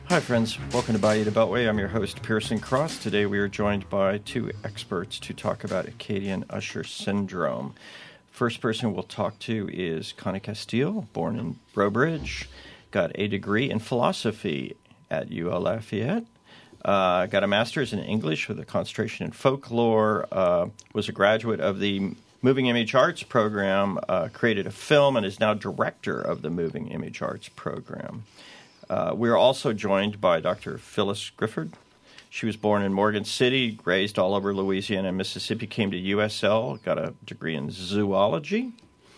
Hi, friends. Welcome to Bayou to Beltway. I'm your host, Pearson Cross. Today we are joined by two experts to talk about Acadian Usher syndrome. First person we'll talk to is Connie Castile, born in Breaux Bridge, got a degree in philosophy at UL Lafayette, got a master's in English with a concentration in folklore, was a graduate of the Moving Image Arts program, created a film, and is now director of the Moving Image Arts program. We are also joined by Dr. Phyllis Grifford. She was born in Morgan City, raised all over Louisiana and Mississippi, came to USL, got a degree in zoology,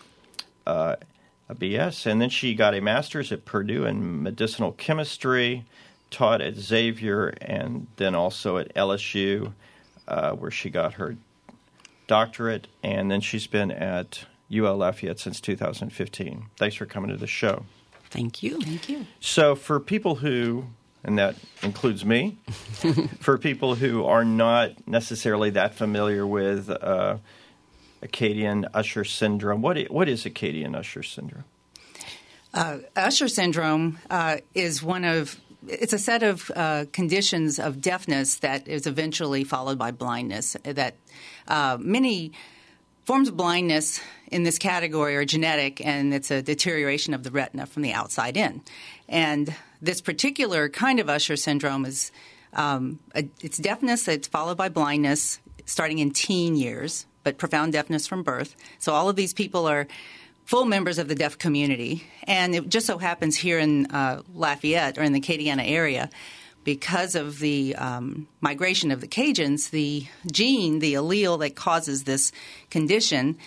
a BS, and then she got a master's at Purdue in medicinal chemistry, taught at Xavier, and then also at LSU, where she got her doctorate, and then she's been at UL Lafayette since 2015. Thanks for coming to the show. Thank you. Thank you. So for people who, and that includes me, for people who are not necessarily that familiar with Acadian Usher syndrome, what is Acadian Usher syndrome? Usher syndrome is it's a set of conditions of deafness that is eventually followed by blindness. That many forms of blindness in this category are genetic, and it's a deterioration of the retina from the outside in. And this particular kind of Usher syndrome is it's deafness that's followed by blindness starting in teen years, but profound deafness from birth. So all of these people are full members of the deaf community. And it just so happens here in Lafayette or in the Acadiana area, because of the migration of the Cajuns, the gene, the allele that causes this condition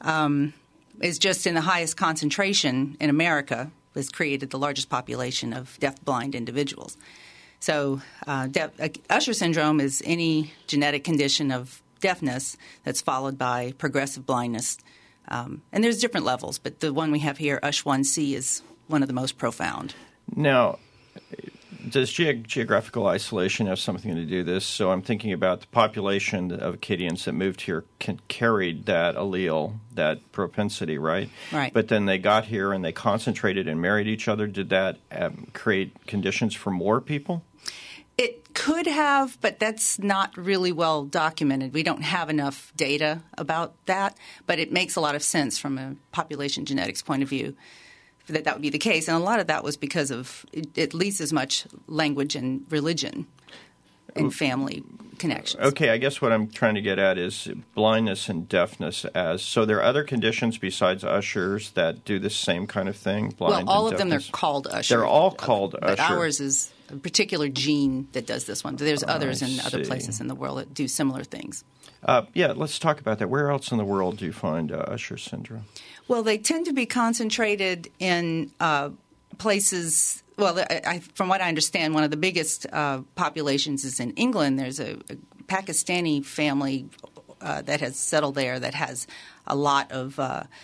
is just in the highest concentration in America, has created the largest population of deaf-blind individuals. So Usher syndrome is any genetic condition of deafness that's followed by progressive blindness. And there's different levels, but the one we have here, USH1C, is one of the most profound. Now, does geographical isolation have something to do with this? So I'm thinking about the population of Acadians that moved here carried that allele, that propensity, right? Right. But then they got here and they concentrated and married each other. Did that create conditions for more people? It could have, but that's not really well documented. We don't have enough data about that, but it makes a lot of sense from a population genetics point of view that would be the case. And a lot of that was because of at least as much language and religion and family connections. Okay, I guess what I'm trying to get at is blindness and deafness. So there are other conditions besides Ushers that do the same kind of thing? Well, all of them are called Usher. They're all called Usher. But Usher. ours is a particular gene that does this one. There's others in other places in the world that do similar things. Let's talk about that. Where else in the world do you find Usher syndrome? Well, they tend to be concentrated in places. Well, from what I understand, one of the biggest populations is in England. There's a Pakistani family that has settled there that has a lot of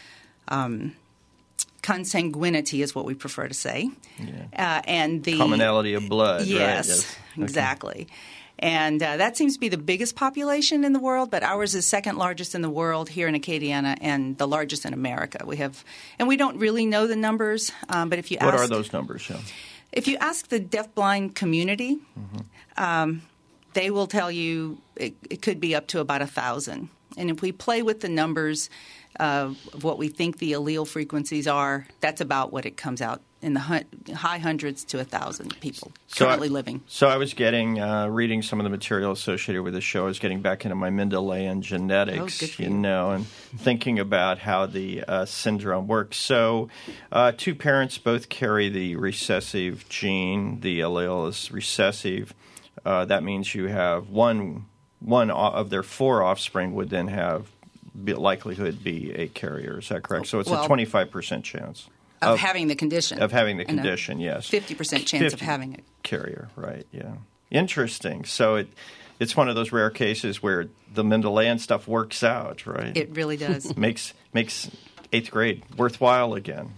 consanguinity, is what we prefer to say. Yeah. And the commonality of blood. Yes, right? Yes. Exactly. And that seems to be the biggest population in the world, but ours is second largest in the world here in Acadiana and the largest in America. And we don't really know the numbers, but if you ask... What are those numbers? Yeah. If you ask the deaf-blind community, they will tell you it could be up to about 1,000. And if we play with the numbers of what we think the allele frequencies are, that's about what it comes out in the high hundreds to 1,000 people currently living. So I was reading some of the material associated with the show. I was getting back into my Mendelian genetics, and thinking about how the syndrome works. So two parents both carry the recessive gene. The allele is recessive. That means you have one of their four offspring would then have likelihood be a carrier. Is that correct? So it's a 25% chance. Of having the condition. Of having the condition, yes. 50% chance of having it. Carrier, right, yeah. Interesting. So it's one of those rare cases where the Mendelian stuff works out, right? It really does. makes 8th grade worthwhile again.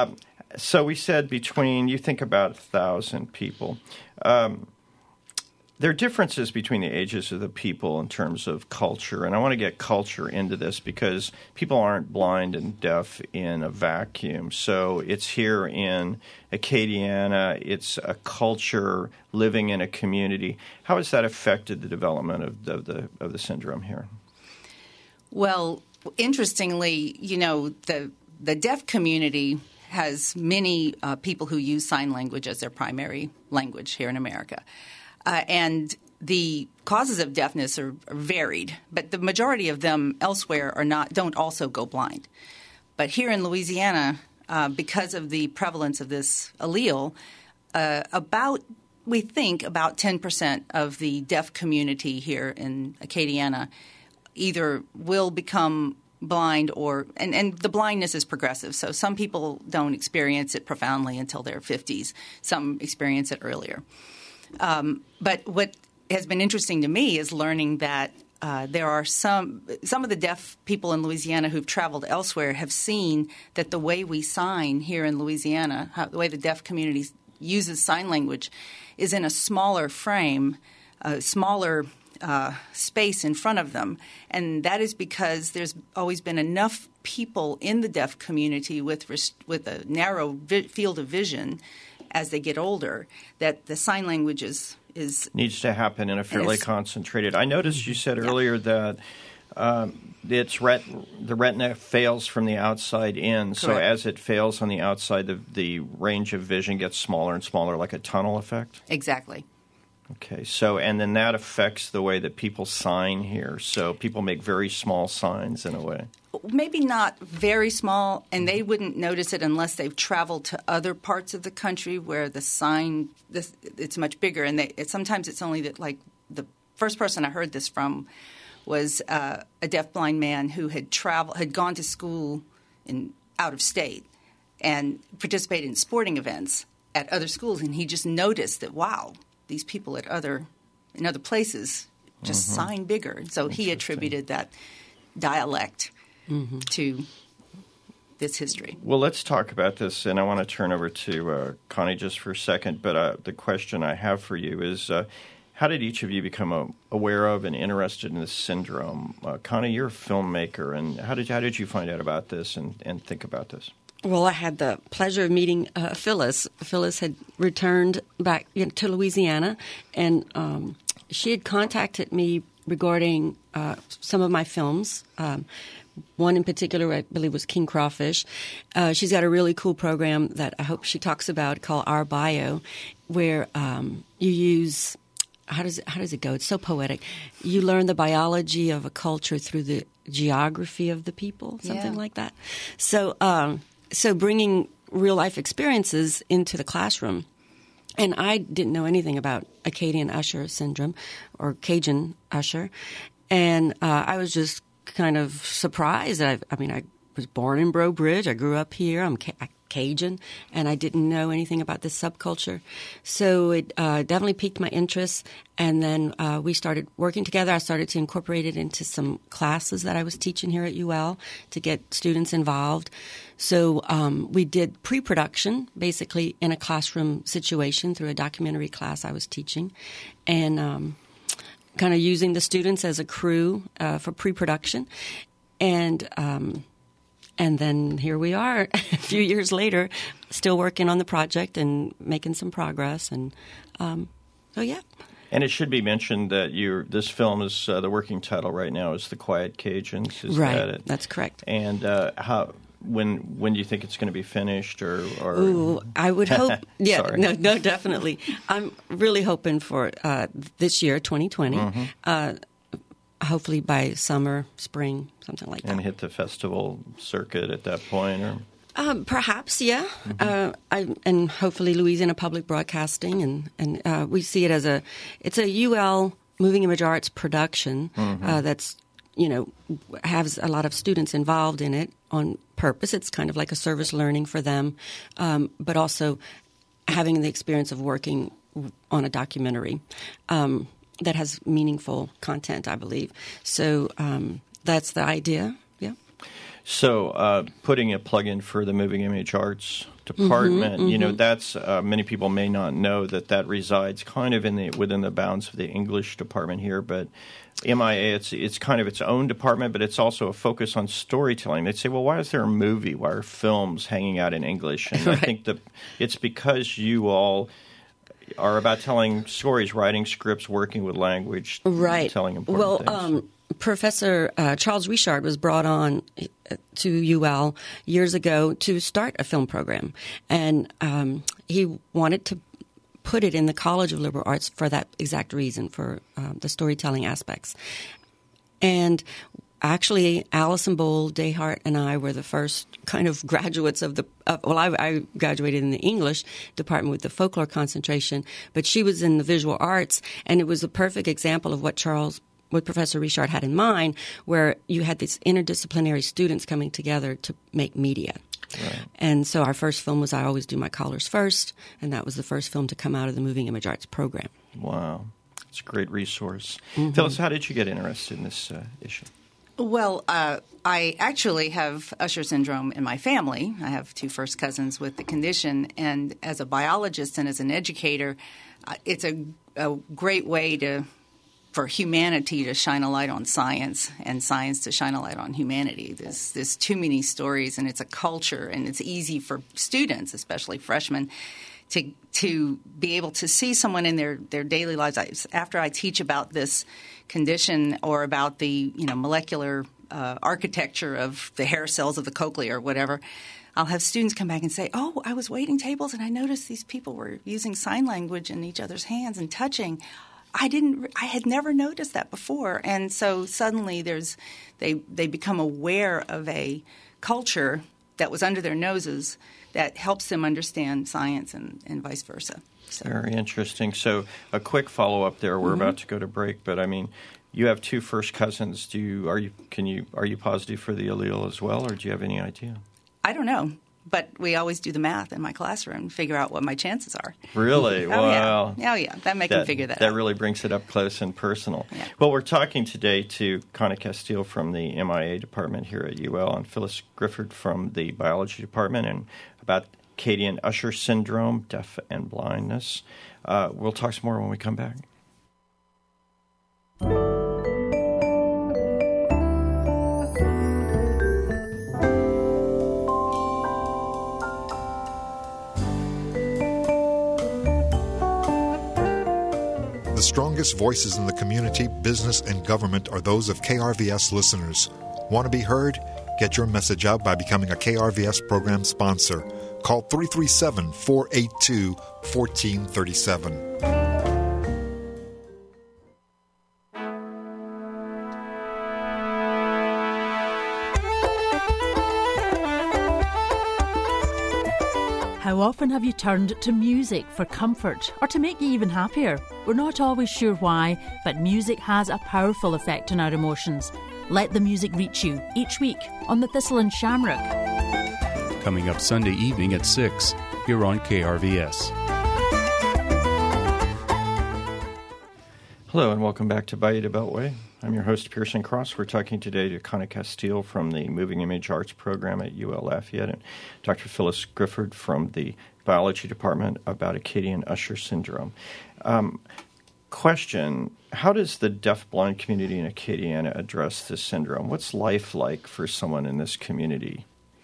So we said you think about 1,000 people. There are differences between the ages of the people in terms of culture, and I want to get culture into this because people aren't blind and deaf in a vacuum. So it's here in Acadiana. It's a culture living in a community. How has that affected the development of the syndrome here? Well, interestingly, the deaf community has many people who use sign language as their primary language here in America. And the causes of deafness are varied, but the majority of them elsewhere don't also go blind. But here in Louisiana, because of the prevalence of this allele, we think about 10% of the deaf community here in Acadiana either will become blind and the blindness is progressive. So some people don't experience it profoundly until their 50s. Some experience it earlier. But what has been interesting to me is learning that there are some of the deaf people in Louisiana who've traveled elsewhere have seen that the way we sign here in Louisiana, the way the deaf community uses sign language, is in a smaller frame, a smaller space in front of them. And that is because there's always been enough people in the deaf community with a narrow field of vision as they get older, that the sign language needs to happen in a fairly concentrated. I noticed you said earlier that the retina fails from the outside in. Correct. So as it fails on the outside, the range of vision gets smaller and smaller, like a tunnel effect? Exactly. Okay, and then that affects the way that people sign here. So people make very small signs in a way. Maybe not very small, and they wouldn't notice it unless they've traveled to other parts of the country where the sign it's much bigger. And sometimes it's only that, like, the first person I heard this from was a deafblind man who had gone to school out of state and participated in sporting events at other schools, and he just noticed that, wow, these people in other places just sign bigger. So he attributed that dialect to this history. Well, let's talk about this, and I want to turn over to Connie just for a second. But the question I have for you is, how did each of you become aware of and interested in this syndrome? Connie, you're a filmmaker, and how did you find out about this and think about this? Well, I had the pleasure of meeting Phyllis. Phyllis had returned back to Louisiana, and she had contacted me regarding some of my films. One in particular, I believe, was King Crawfish. She's got a really cool program that I hope she talks about called Our Bio, where you use how does it go? It's so poetic. You learn the biology of a culture through the geography of the people, something like that. So bringing real-life experiences into the classroom. And I didn't know anything about Acadian Usher syndrome or Cajun Usher. And I was just kind of surprised. I was born in Breaux Bridge. I grew up here. I'm Cajun, and I didn't know anything about this subculture. So it definitely piqued my interest, and then we started working together. I started to incorporate it into some classes that I was teaching here at UL to get students involved. So we did pre-production, basically in a classroom situation through a documentary class I was teaching, and kind of using the students as a crew for pre-production. And then here we are a few years later, still working on the project and making some progress. And so, yeah. And it should be mentioned that this film is the working title right now is The Quiet Cajuns. Is right, that it? That's correct. And when do you think it's going to be finished? Or Ooh, I would hope. Yeah, Sorry. No, definitely. I'm really hoping for this year, 2020. Hopefully by summer, spring, something like that. And hit the festival circuit at that point, or perhaps, yeah. And hopefully Louisiana Public Broadcasting, and we see it as it's a UL Moving Image Arts production that's has a lot of students involved in it on purpose. It's kind of like a service learning for them, but also having the experience of working on a documentary. That has meaningful content, I believe. So that's the idea, yeah. So putting a plug in for the Moving Image Arts Department, that's many people may not know that resides kind of within the bounds of the English department here, but MIA, it's kind of its own department, but it's also a focus on storytelling. They'd say, well, why is there a movie? Why are films hanging out in English? And right. I think that it's because you all are about telling stories, writing scripts, working with language, right. telling important things. Professor Charles Richard was brought on to UL years ago to start a film program, and he wanted to put it in the College of Liberal Arts for that exact reason, for the storytelling aspects. And actually, Allison Bowl, Dayhart, and I were the first kind of graduates of I graduated in the English department with the folklore concentration, but she was in the visual arts, and it was a perfect example of what Professor Richard had in mind, where you had these interdisciplinary students coming together to make media. Right. And so our first film was I Always Do My Callers First, and that was the first film to come out of the Moving Image Arts program. Wow. It's a great resource. Phyllis, how did you get interested in this issue? Well, I actually have Usher syndrome in my family. I have 2 first cousins with the condition, and as a biologist and as an educator, it's a great way for humanity to shine a light on science and science to shine a light on humanity. There's too many stories, and it's a culture, and it's easy for students, especially freshmen, to be able to see someone in their daily lives. After I teach about this condition or about the molecular architecture of the hair cells of the cochlea or whatever, I'll have students come back and say, oh, I was waiting tables and I noticed these people were using sign language in each other's hands and touching. I had never noticed that before. And so suddenly they become aware of a culture that was under their noses that helps them understand science and vice versa. So. Very interesting. So a quick follow-up there. We're about to go to break, but I mean, you have 2 first cousins. Are you positive for the allele as well, or do you have any idea? I don't know. But we always do the math in my classroom and figure out what my chances are. Really? Wow. Oh, yeah. That make them figure that out. That really brings it up close and personal. Yeah. Well, we're talking today to Connie Castile from the MIA department here at UL and Phyllis Grifford from the biology department and about Acadian Usher syndrome, deaf and blindness. We'll talk some more when we come back. The strongest voices in the community, business, and government are those of KRVS listeners. Want to be heard? Get your message out by becoming a KRVS program sponsor. Call 337-482-1437. How often have you turned to music for comfort or to make you even happier? We're not always sure why, but music has a powerful effect on our emotions. Let the music reach you each week on the Thistle and Shamrock. Coming up Sunday evening at 6 here on KRVS. Hello and welcome back to Bayou de Beltway. I'm your host, Pearson Cross. We're talking today to Connie Castile from the Moving Image Arts program at UL Lafayette and Dr. Phyllis Grifford from the biology department about Acadian Usher syndrome. Question, how does the deaf-blind community in Acadiana address this syndrome? What's life like for someone in this community?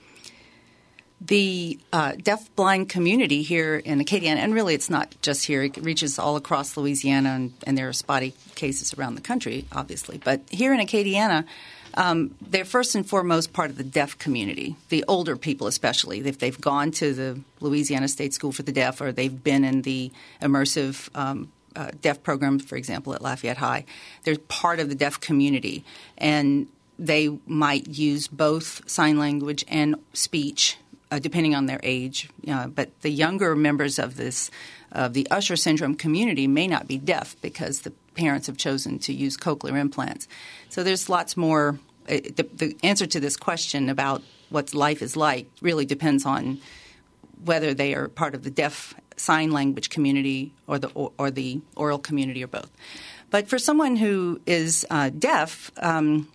The deaf-blind community here in Acadiana, and really it's not just here, it reaches all across Louisiana, and there are spotty cases around the country, obviously. But here in Acadiana, they're first and foremost part of the deaf community, the older people especially. If they've gone to the Louisiana State School for the Deaf or they've been in the immersive deaf program, for example, at Lafayette High, they're part of the deaf community. And they might use both sign language and speech depending on their age. But the younger members of the Usher syndrome community may not be deaf because the parents have chosen to use cochlear implants. So there's lots more. The answer to this question about what life is like really depends on whether they are part of the deaf sign language community or the oral community or both. But for someone who is deaf,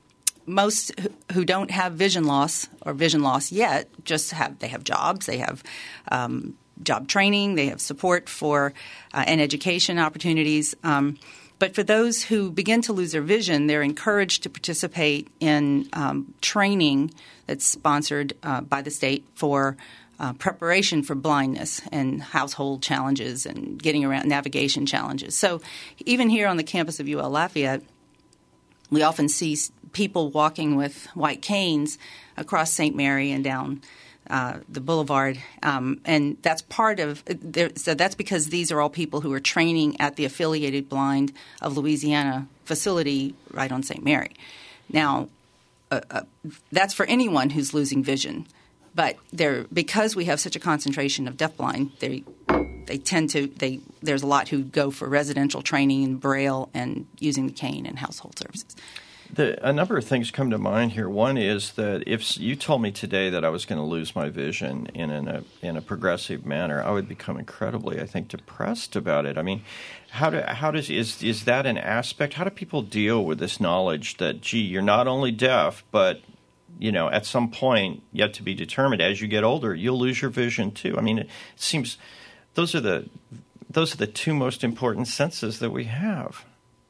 most who don't have vision loss or vision loss yet they have jobs, they have job training, they have support for and education opportunities. But for those who begin to lose their vision, they're encouraged to participate in training that's sponsored by the state for preparation for blindness and household challenges and getting around navigation challenges. So even here on the campus of UL Lafayette, we often see people walking with white canes across St. Mary and down the boulevard, and that's part of so that's because these are all people who are training at the Affiliated Blind of Louisiana facility right on St. Mary. Now, that's for anyone who's losing vision, but because we have such a concentration of deafblind, there's a lot who go for residential training in Braille and using the cane in household services. A number of things come to mind here. One is that if you told me today that I was going to lose my vision in a progressive manner, I would become incredibly, I think, depressed about it. I mean, is that an aspect? How do people deal with this knowledge that, gee, you're not only deaf, but at some point, yet to be determined, as you get older, you'll lose your vision too. I mean, it seems those are the two most important senses that we have.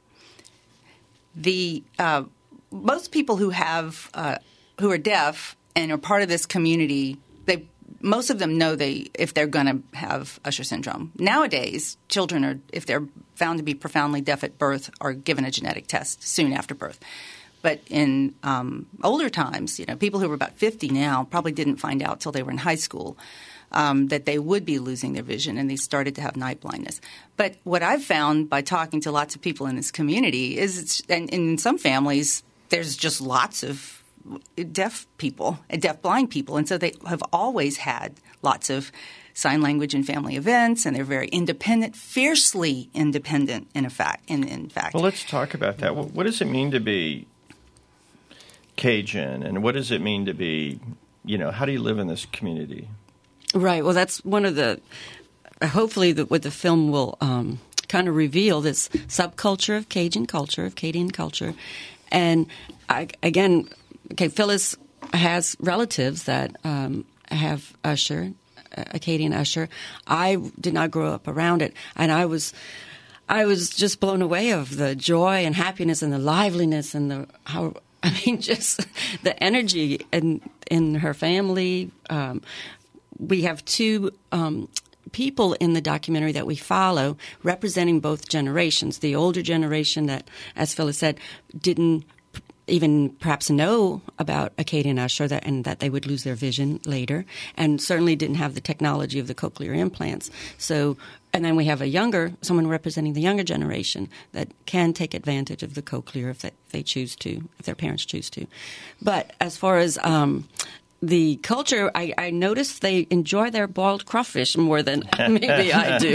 Most people who are deaf and are part of this community, most of them know if they're going to have Usher syndrome. Nowadays, children if they're found to be profoundly deaf at birth, are given a genetic test soon after birth. But in older times, people who were about 50 now probably didn't find out till they were in high school that they would be losing their vision, and they started to have night blindness. But what I've found by talking to lots of people in this community is, and in some families, there's just lots of deaf blind people, and so they have always had lots of sign language and family events, and they're very independent, fiercely independent. In fact. Well, let's talk about that. What does it mean to be Cajun, and what does it mean to be? How do you live in this community? Right. Well, that's one of the – hopefully what the film will kind of reveal, this subculture of Cajun culture, of Acadian culture. And, Phyllis has relatives that have Usher, Acadian Usher. I did not grow up around it, and I was just blown away of the joy and happiness and the liveliness and just the energy in her family. We have two people in the documentary that we follow representing both generations. The older generation that, as Phyllis said, didn't even perhaps know about Acadian Usher and that they would lose their vision later, and certainly didn't have the technology of the cochlear implants. And then we have someone representing the younger generation that can take advantage of the cochlear if they choose to, if their parents choose to. But as far as the culture, I noticed they enjoy their boiled crawfish more than maybe I do.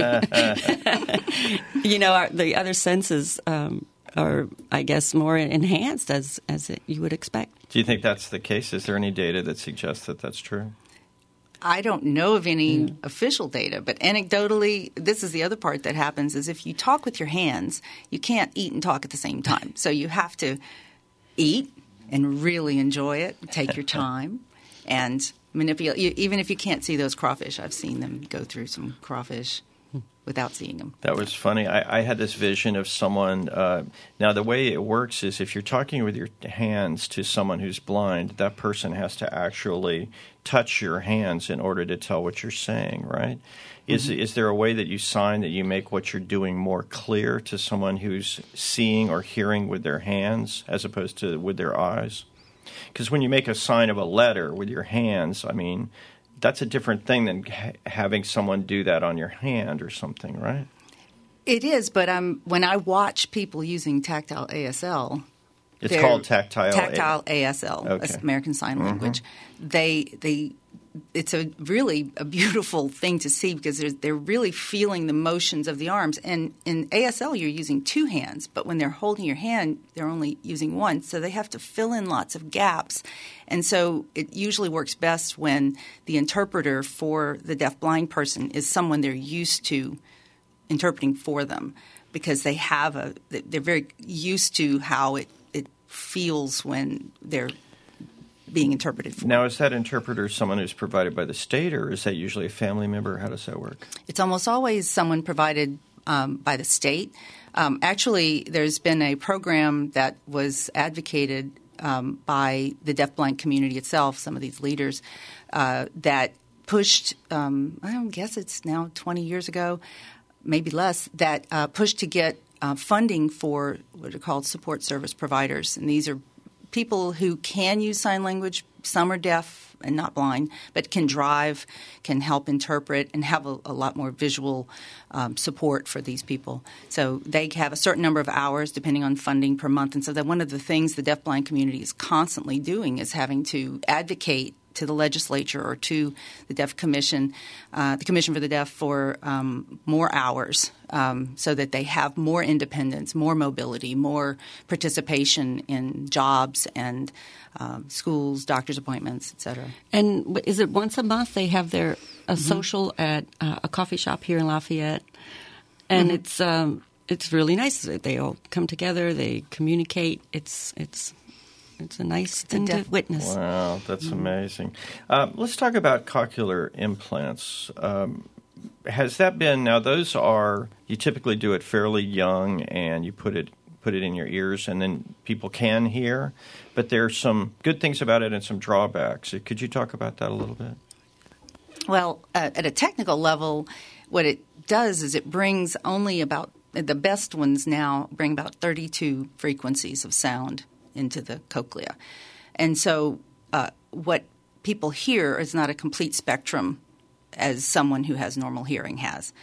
The other senses are, I guess, more enhanced as you would expect. Do you think that's the case? Is there any data that suggests that that's true? I don't know of any official data, but anecdotally, this is the other part that happens, is if you talk with your hands, you can't eat and talk at the same time. So you have to eat and really enjoy it, take your time, and manipulate. Even if you can't see those crawfish, I've seen them go through some crawfish without seeing them. That was funny. I had this vision of someone. Now, the way it works is if you're talking with your hands to someone who's blind, that person has to actually touch your hands in order to tell what you're saying, right? Mm-hmm. Is there a way that you sign that you make what you're doing more clear to someone who's seeing or hearing with their hands as opposed to with their eyes? Because when you make a sign of a letter with your hands, I mean, that's a different thing than having someone do that on your hand or something, right? It is, but when I watch people using tactile ASL, it's called tactile ASL, okay. American Sign Language. It's a beautiful thing to see because they're really feeling the motions of the arms. And in ASL, you're using two hands, but when they're holding your hand, they're only using one. So they have to fill in lots of gaps. And so it usually works best when the interpreter for the deaf-blind person is someone they're used to interpreting for them because they're very used to how it feels when they're being interpreted for. Now, is that interpreter someone who's provided by the state, or is that usually a family member? How does that work? It's almost always someone provided by the state. Actually, there's been a program that was advocated by the deafblind community itself, some of these leaders, that pushed, I guess it's now 20 years ago, maybe less, that pushed to get funding for what are called support service providers. And these are people who can use sign language. Some are deaf and not blind, but can drive, can help interpret, and have a lot more visual support for these people. So they have a certain number of hours depending on funding per month. And so that one of the things the deafblind community is constantly doing is having to advocate to the legislature or to the Deaf Commission, the Commission for the Deaf, for more hours so that they have more independence, more mobility, more participation in jobs and schools, doctor's appointments, et cetera. And is it once a month they have their social at a coffee shop here in Lafayette? And it's really nice. They all come together. They communicate. It's a nice thing to witness. Wow, that's amazing. Let's talk about cochlear implants. Has that been, now those are, you typically do it fairly young and you put it in your ears and then people can hear, but there's some good things about it and some drawbacks. Could you talk about that a little bit? Well, at a technical level, what it does is it brings only about, the best ones now bring about 32 frequencies of sound into the cochlea. And so what people hear is not a complete spectrum as someone who has normal hearing has.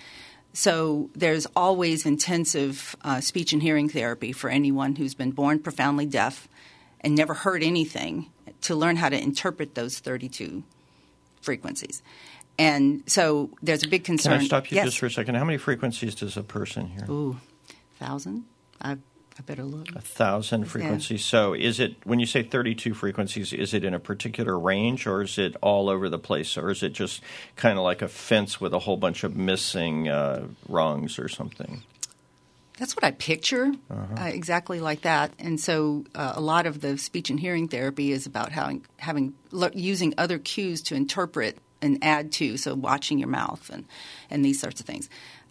So there's always intensive speech and hearing therapy for anyone who's been born profoundly deaf and never heard anything to learn how to interpret those 32 frequencies. And so there's a big concern. Can I stop you Yes. just for a second? How many frequencies does a person hear? Ooh, 1,000? I better look. 1,000 frequencies. Yeah. So is it, when you say 32 frequencies, is it in a particular range or is it all over the place? Or is it just kind of like a fence with a whole bunch of missing rungs or something? That's what I picture, exactly like that. And so a lot of the speech and hearing therapy is about using other cues to interpret and add to, so watching your mouth and these sorts of things.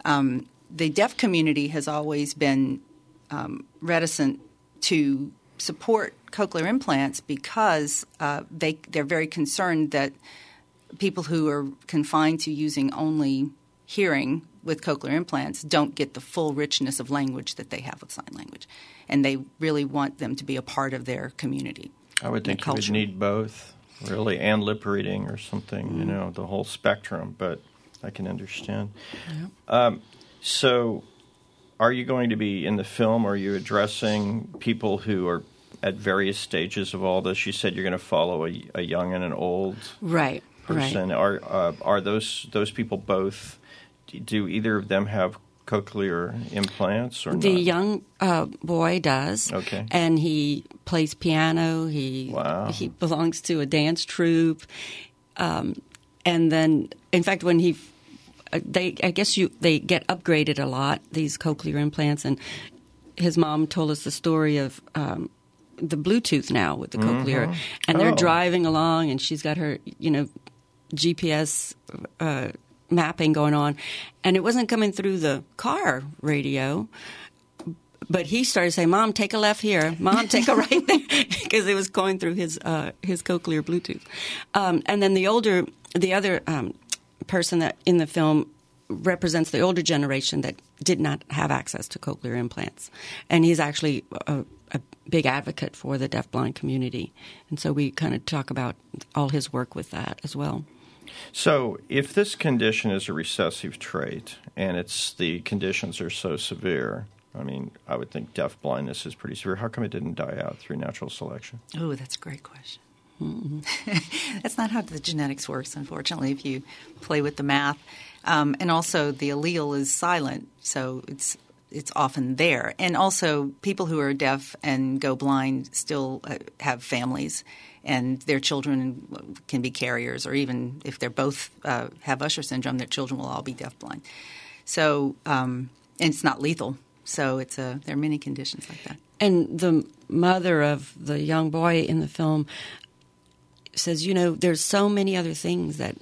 The deaf community has always been reticent to support cochlear implants because they're very concerned that people who are confined to using only hearing with cochlear implants don't get the full richness of language that they have with sign language. And they really want them to be a part of their community. I would think you would need both, really, and lip reading or something, the whole spectrum, but I can understand. Yeah. So are you going to be, in the film, are you addressing people who are at various stages of all this? You said you're going to follow a young and an old person. Right. Are those people both, do either of them have cochlear implants or not? The young boy does. Okay. And he plays piano. He belongs to a dance troupe. And then, in fact, when they get upgraded a lot, these cochlear implants, and his mom told us the story of the Bluetooth now with the cochlear, and they're driving along, and she's got her, GPS mapping going on, and it wasn't coming through the car radio. But he started saying, "Mom, take a left here. Mom, take a right there," because it was going through his cochlear Bluetooth. And then the other person that in the film represents the older generation that did not have access to cochlear implants, and he's actually a big advocate for the deafblind community, and so we kind of talk about all his work with that as well. So if this condition is a recessive trait and the conditions are so severe, I mean, I would think deaf blindness is pretty severe. How come it didn't die out through natural selection? Oh, that's a great question. That's not how the genetics works, unfortunately, if you play with the math. And also the allele is silent, so it's often there. And also people who are deaf and go blind still have families, and their children can be carriers, or even if they're both have Usher syndrome, their children will all be deafblind. So and it's not lethal. So there are many conditions like that. And the mother of the young boy in the film says, there's so many other things that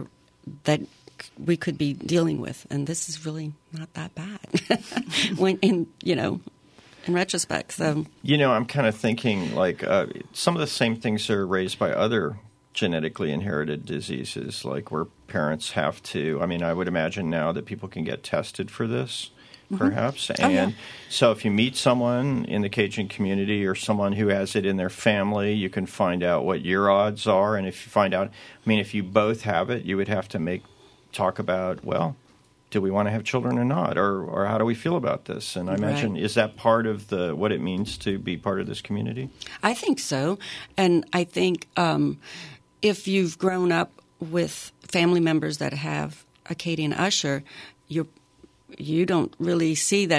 we could be dealing with, and this is really not that bad in retrospect. So I'm kind of thinking like some of the same things are raised by other genetically inherited diseases, like where parents have to. I mean, I would imagine now that people can get tested for this, perhaps. And so if you meet someone in the Cajun community or someone who has it in their family, you can find out what your odds are. And if you find out, if you both have it, you would have to talk about, well, do we want to have children or not? Or how do we feel about this? And I imagine, is that part of what it means to be part of this community? I think so. And I think if you've grown up with family members that have Acadian Usher, you don't really see that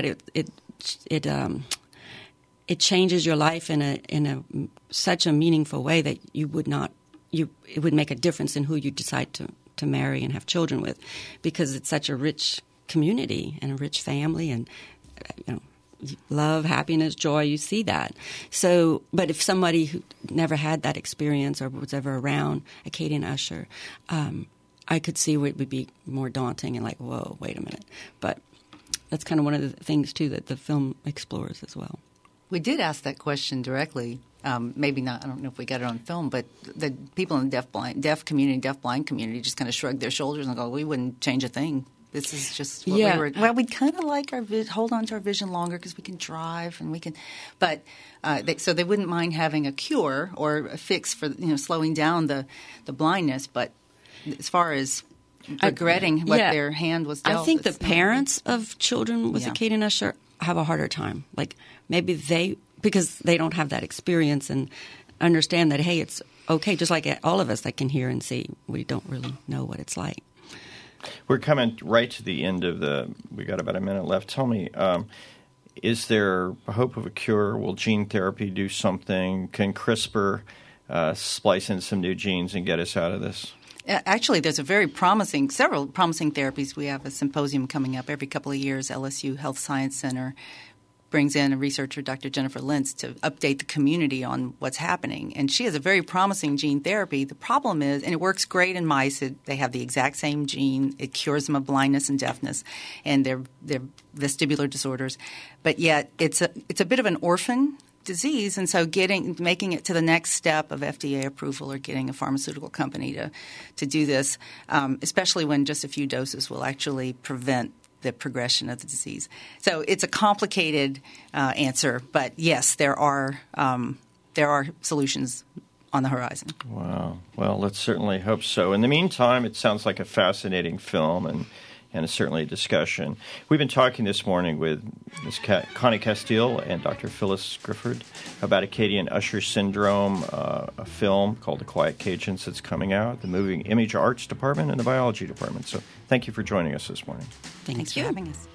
it changes your life in such a meaningful way that it would make a difference in who you decide to marry and have children with, because it's such a rich community and a rich family, and love, happiness, joy, you see that. So, but if somebody who never had that experience or was ever around Acadian Usher, I could see where it would be more daunting and like, whoa, wait a minute. But that's kind of one of the things, too, that the film explores as well. We did ask that question directly. Maybe not. I don't know if we got it on film, but the people in the deaf community, deaf-blind community, just kind of shrugged their shoulders and go, "We wouldn't change a thing. This is just what we were." Well, we'd kind of like hold on to our vision longer because we can drive and we can, but so they wouldn't mind having a cure or a fix for slowing down the blindness. But as far as regretting what their hand was dealt, I think the parents of children with Acadian Usher have a harder time. Like maybe because they don't have that experience and understand that, hey, it's okay, just like all of us that can hear and see. We don't really know what it's like. We're coming right to the end of we got about a minute left. Tell me, is there a hope of a cure? Will gene therapy do something? Can CRISPR splice in some new genes and get us out of this? Actually, there's several promising therapies. We have a symposium coming up every couple of years. LSU Health Science Center brings in a researcher, Dr. Jennifer Lentz, to update the community on what's happening. And she has a very promising gene therapy. The problem is, and it works great in mice, they have the exact same gene. It cures them of blindness and deafness and their vestibular disorders. But yet it's a bit of an orphan disease, and so making it to the next step of FDA approval or getting a pharmaceutical company to do this, especially when just a few doses will actually prevent the progression of the disease. So it's a complicated answer, but yes, there are solutions on the horizon. Wow. Well, let's certainly hope so. In the meantime, it sounds like a fascinating film and it's certainly a discussion. We've been talking this morning with Ms. Connie Castile and Dr. Phyllis Grifford about Acadian Usher syndrome, a film called The Quiet Cajuns that's coming out, the Moving Image Arts Department and the Biology Department. So thank you for joining us this morning. Thanks for having us.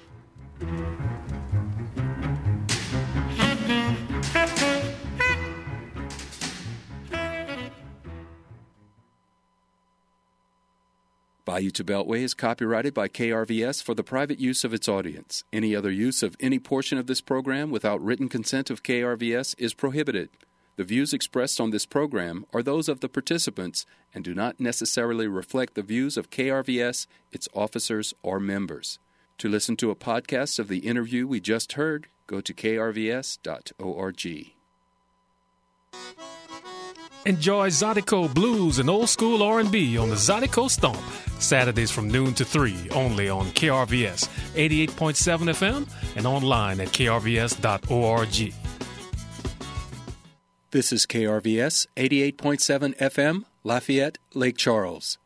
Bayou to Beltway is copyrighted by KRVS for the private use of its audience. Any other use of any portion of this program without written consent of KRVS is prohibited. The views expressed on this program are those of the participants and do not necessarily reflect the views of KRVS, its officers, or members. To listen to a podcast of the interview we just heard, go to krvs.org. Enjoy Zydeco Blues and old school R&B on the Zydeco Stomp, Saturdays from noon to 3, only on KRVS 88.7 FM and online at krvs.org. This is KRVS 88.7 FM, Lafayette, Lake Charles.